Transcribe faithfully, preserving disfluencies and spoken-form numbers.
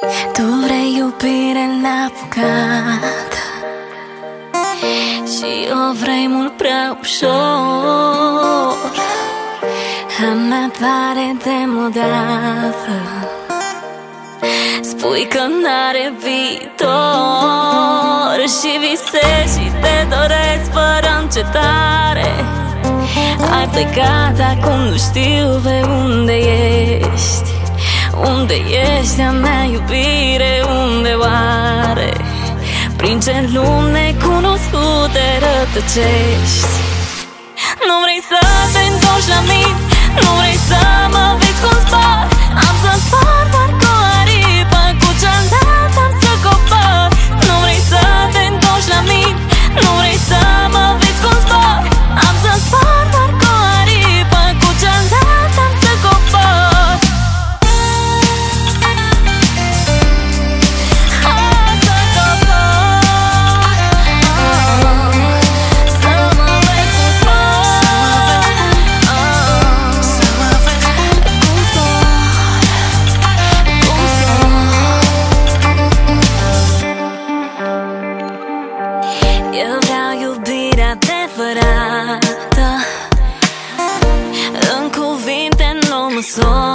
Tu vrei iubire neapucată și o vrei mult prea ușor. Îmi pare de modată. Spui că n-are viitor și visezi și te doresc fără încetare. Ai plecat, acum nu știu pe unde ești. Unde ești a mea iubire, unde oare? Prin ce lumi necunoscute rătăcești. Nu vrei să te întorci la mine, nu vrei să mă vezi cum zbor. Am să zbor doar cu aripă, cu cealaltă am să cobor. Nu vrei să te întorci la mine, nu vrei să mă vezi cum zbor. Am să zbor doar cu aripă, cu cealaltă am să cobor. Eu vreau iubire adevărată, în cuvinte nu măsor.